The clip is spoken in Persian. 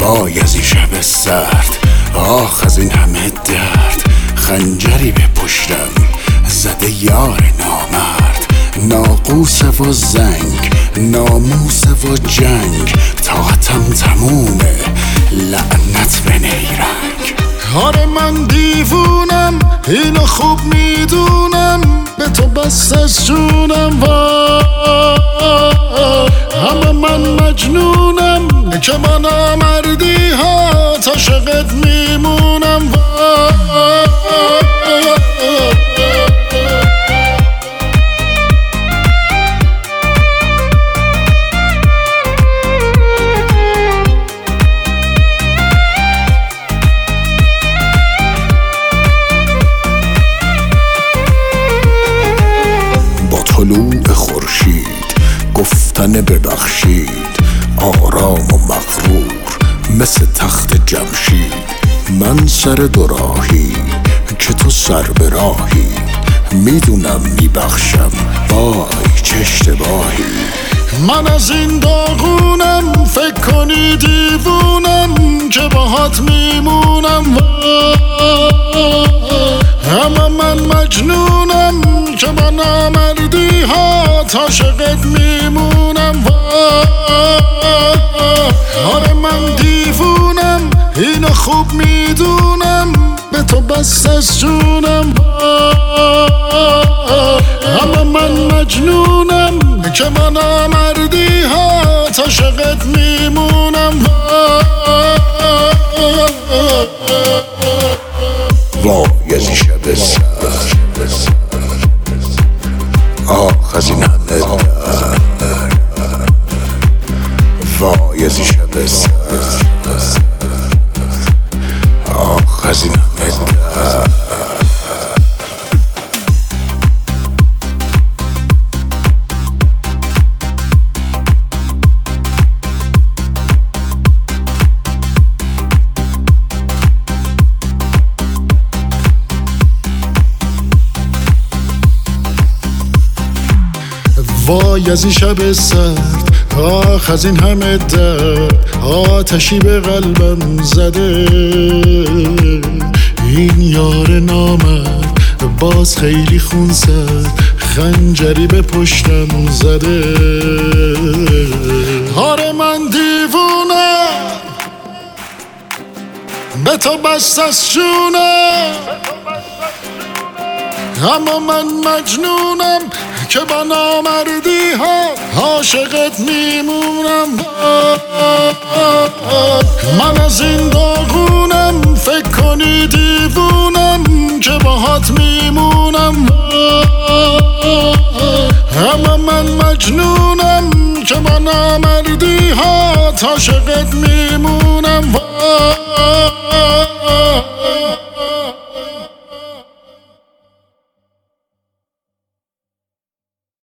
وای از این شب سرد، آخ از این همه درد. خنجری به پشتم زده یار نامرد، ناقوس و زنگ، ناموس و جنگ. طاقتم تمومه، لعنت به نیرنگ. آره من دیوونم، اینو خوب میدونم، به تو بست از جونم. اما من مجنونم که با نامردی ها عاشقت میمونم. طلوع خورشید گفتن ببخشید، آرام و مغرور مثل تخت جمشید. من سر دوراهی که تو سر به راهی، میدونم میبخشم وای چه اشتباهی. من از این داغونم، فکر کنی دیوونم که باهات میمونم. اما من مجنونم که با نامردی ها عاشقت میمونم. آره من دیوونم، اینو خوب میدونم، به تو بست از جونم. اما من مجنونم که با نامردی ها عاشقت میمونم. وای از این شب سرد، آخ از این همه درد. وای از این شب سرد، آخ از این همه درد. وای از این شب سرد، آخ از این همه درد. آتشی به قلبم زده، این یار نامرد باز خیلی خون زد، خنجری به پشتم زده. آره من دیوونم، به تو بست از جونم. اما من مجنونم که با نامردی ها عاشقت میمونم. من از این داغونم، فکر کنی دیوونم که باهات میمونم. اما من مجنونم که با نامردی ها عاشقت میمونم.